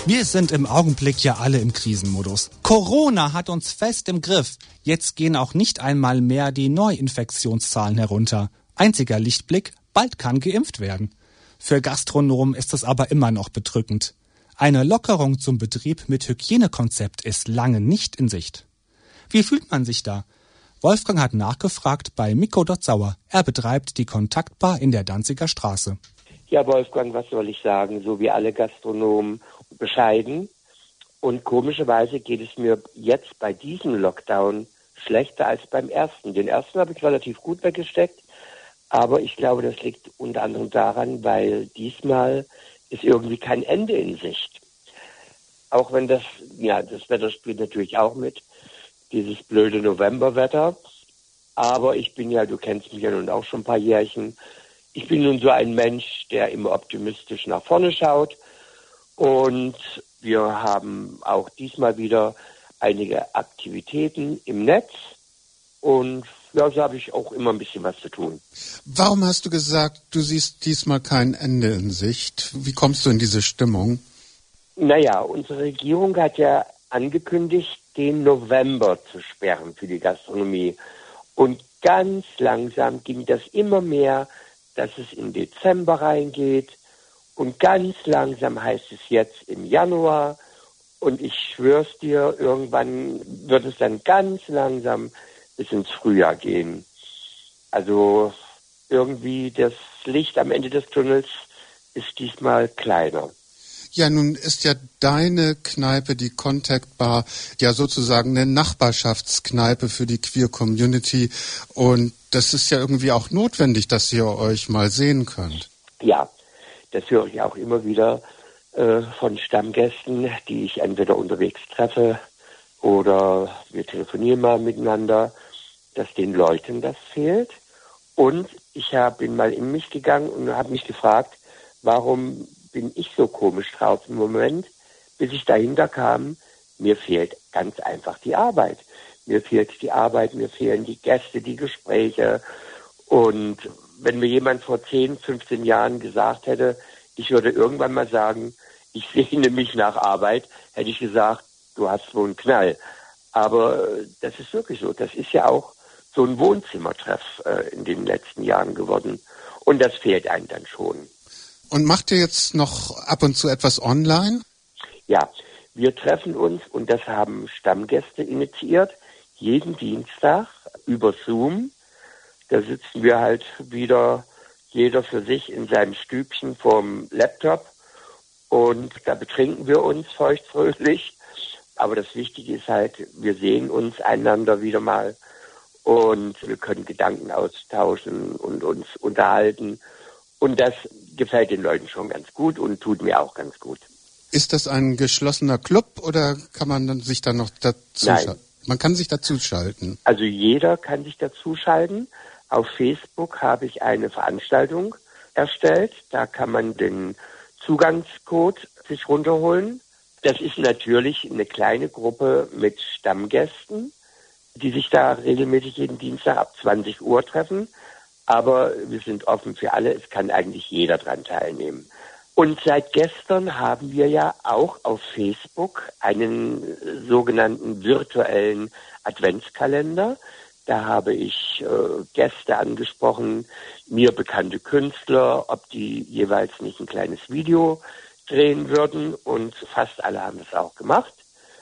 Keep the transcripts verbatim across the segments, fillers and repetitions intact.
Wir sind im Augenblick ja alle im Krisenmodus. Corona hat uns fest im Griff. Jetzt gehen auch nicht einmal mehr die Neuinfektionszahlen herunter. Einziger Lichtblick, bald kann geimpft werden. Für Gastronomen ist es aber immer noch bedrückend. Eine Lockerung zum Betrieb mit Hygienekonzept ist lange nicht in Sicht. Wie fühlt man sich da? Wolfgang hat nachgefragt bei Mikko Dotzauer. Er betreibt die Kontaktbar in der Danziger Straße. Ja, Wolfgang, was soll ich sagen? So wie alle Gastronomen, bescheiden. Und komischerweise geht es mir jetzt bei diesem Lockdown schlechter als beim ersten. Den ersten habe ich relativ gut weggesteckt. Aber ich glaube, das liegt unter anderem daran, weil diesmal ist irgendwie kein Ende in Sicht. Auch wenn das, ja, das Wetter spielt natürlich auch mit. Dieses blöde Novemberwetter. Aber ich bin ja, du kennst mich ja nun auch schon ein paar Jährchen, ich bin nun so ein Mensch, der immer optimistisch nach vorne schaut. Und wir haben auch diesmal wieder einige Aktivitäten im Netz. Und ja, so habe ich auch immer ein bisschen was zu tun. Warum hast du gesagt, du siehst diesmal kein Ende in Sicht? Wie kommst du in diese Stimmung? Naja, unsere Regierung hat ja angekündigt, den November zu sperren für die Gastronomie. Und ganz langsam ging das immer mehr, dass es in Dezember reingeht. Und ganz langsam heißt es jetzt im Januar. Und ich schwör's dir, irgendwann wird es dann ganz langsam bis ins Frühjahr gehen. Also irgendwie das Licht am Ende des Tunnels ist diesmal kleiner. Ja, nun ist ja deine Kneipe, die Contact Bar, ja sozusagen eine Nachbarschaftskneipe für die Queer Community. Und das ist ja irgendwie auch notwendig, dass ihr euch mal sehen könnt. Ja, das höre ich auch immer wieder äh, von Stammgästen, die ich entweder unterwegs treffe oder wir telefonieren mal miteinander, dass den Leuten das fehlt. Und ich hab, bin mal in mich gegangen und habe mich gefragt, warum bin ich so komisch drauf im Moment, bis ich dahinter kam, mir fehlt ganz einfach die Arbeit. Mir fehlt die Arbeit, mir fehlen die Gäste, die Gespräche. Und wenn mir jemand vor zehn, fünfzehn Jahren gesagt hätte, ich würde irgendwann mal sagen, ich sehne mich nach Arbeit, hätte ich gesagt, du hast wohl einen Knall. Aber das ist wirklich so. Das ist ja auch so ein Wohnzimmertreff äh, in den letzten Jahren geworden. Und das fehlt einem dann schon. Und macht ihr jetzt noch ab und zu etwas online? Ja, wir treffen uns, und das haben Stammgäste initiiert, jeden Dienstag über Zoom. Da sitzen wir halt wieder jeder für sich in seinem Stübchen vorm Laptop und da betrinken wir uns feuchtfröhlich. Aber das Wichtige ist halt, wir sehen uns einander wieder mal und wir können Gedanken austauschen und uns unterhalten. Und das gefällt den Leuten schon ganz gut und tut mir auch ganz gut. Ist das ein geschlossener Club oder kann man dann sich da noch dazu schalten? Man kann sich dazu schalten. Also jeder kann sich dazu schalten. Auf Facebook habe ich eine Veranstaltung erstellt. Da kann man den Zugangscode sich runterholen. Das ist natürlich eine kleine Gruppe mit Stammgästen, die sich da regelmäßig jeden Dienstag ab zwanzig Uhr treffen. Aber wir sind offen für alle. Es kann eigentlich jeder dran teilnehmen. Und seit gestern haben wir ja auch auf Facebook einen sogenannten virtuellen Adventskalender. Da habe ich äh, Gäste angesprochen, mir bekannte Künstler, ob die jeweils nicht ein kleines Video drehen würden. Und fast alle haben das auch gemacht.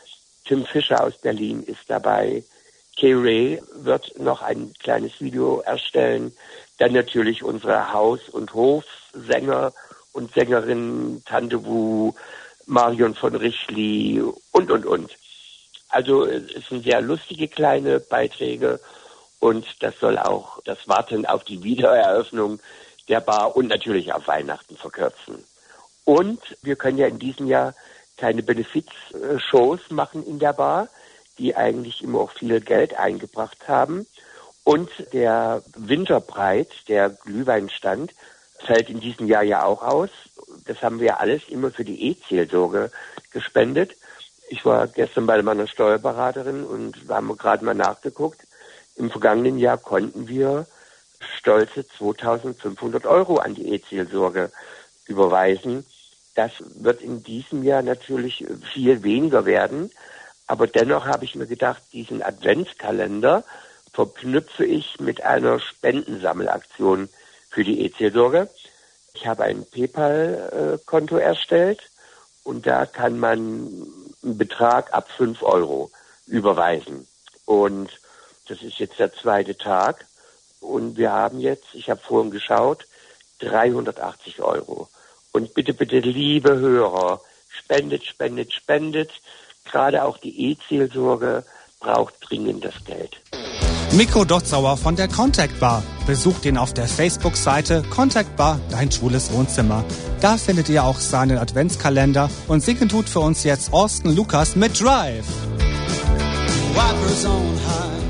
Tim Fischer aus Berlin ist dabei. Kay Ray wird noch ein kleines Video erstellen. Dann natürlich unsere Haus- und Hofsänger und Sängerinnen, Tante Wu, Marion von Richli und, und, und. Also es sind sehr lustige kleine Beiträge und das soll auch das Warten auf die Wiedereröffnung der Bar und natürlich auf Weihnachten verkürzen. Und wir können ja in diesem Jahr keine Benefiz-Shows machen in der Bar, die eigentlich immer auch viel Geld eingebracht haben. Und der Winterbreit, der Glühweinstand, fällt in diesem Jahr ja auch aus. Das haben wir alles immer für die E-Seelsorge gespendet. Ich war gestern bei meiner Steuerberaterin und wir haben gerade mal nachgeguckt. Im vergangenen Jahr konnten wir stolze zweitausendfünfhundert Euro an die E-Seelsorge überweisen. Das wird in diesem Jahr natürlich viel weniger werden. Aber dennoch habe ich mir gedacht, diesen Adventskalender verknüpfe ich mit einer Spendensammelaktion für die E-Zielsorge. Ich habe ein PayPal-Konto erstellt und da kann man einen Betrag ab fünf Euro überweisen. Und das ist jetzt der zweite Tag und wir haben jetzt, ich habe vorhin geschaut, dreihundertachtzig Euro. Und bitte, bitte, liebe Hörer, spendet, spendet, spendet. Gerade auch die E-Zielsorge braucht dringend das Geld. Mikko Dotzauer von der Contact Bar. Besucht ihn auf der Facebook-Seite Contact Bar, dein schwules Wohnzimmer. Da findet ihr auch seinen Adventskalender und singen tut für uns jetzt Austin Lukas mit Drive. Wipers on high.